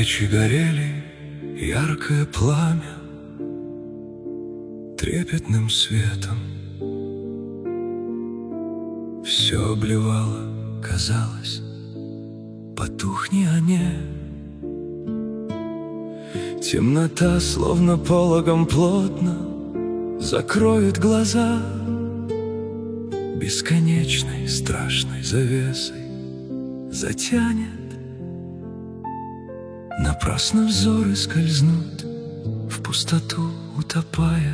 Свечи горели, яркое пламя, трепетным светом все обливало, казалось, потухни они. Темнота, словно пологом плотно, закроет глаза бесконечной страшной завесой, затянет. Напрасно взоры скользнут в пустоту, утопая.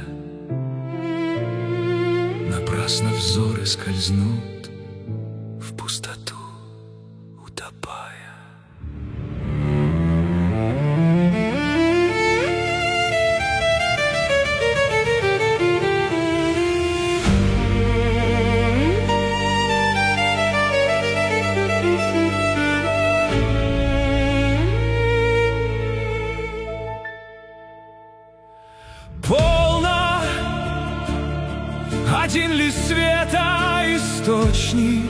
Напрасно взоры скользнут в пустоту, утопая. Полно, один лишь света источник,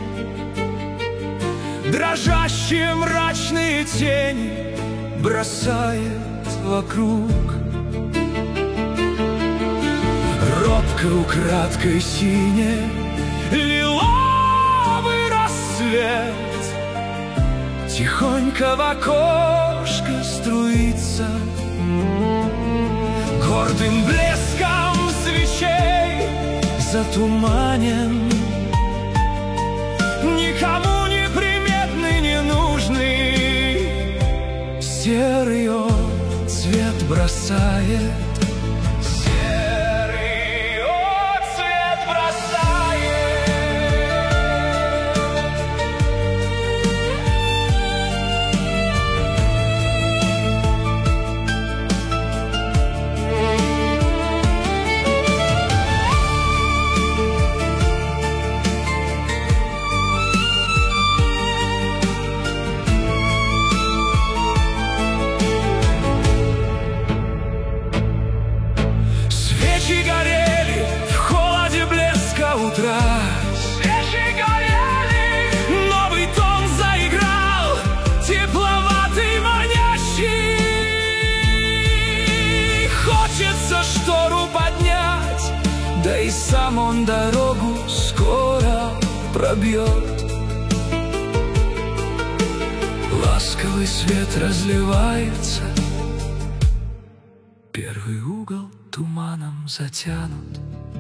дрожащие мрачные тени бросает вокруг. Робко украдкой сине лиловый рассвет тихонько в окошко струится. Гордым блеском свечей затуманен, никому не приметный, не нужный, серый он цвет бросает. Серый он цвет бросает. Свечи горели, новый тон заиграл, тепловатый, манящий. Хочется штору поднять, да и сам он дорогу скоро пробьет. Ласковый свет разливается, первый угол туманом затянут.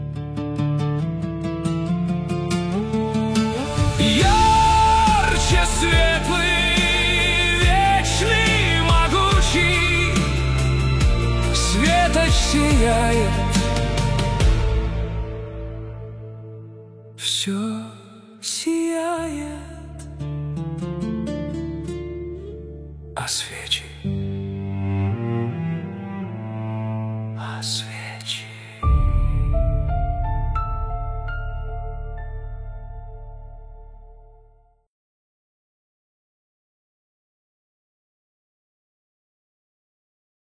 Ярче светлый, вечный, могучий светоч сияет. Все сияет, а свечи,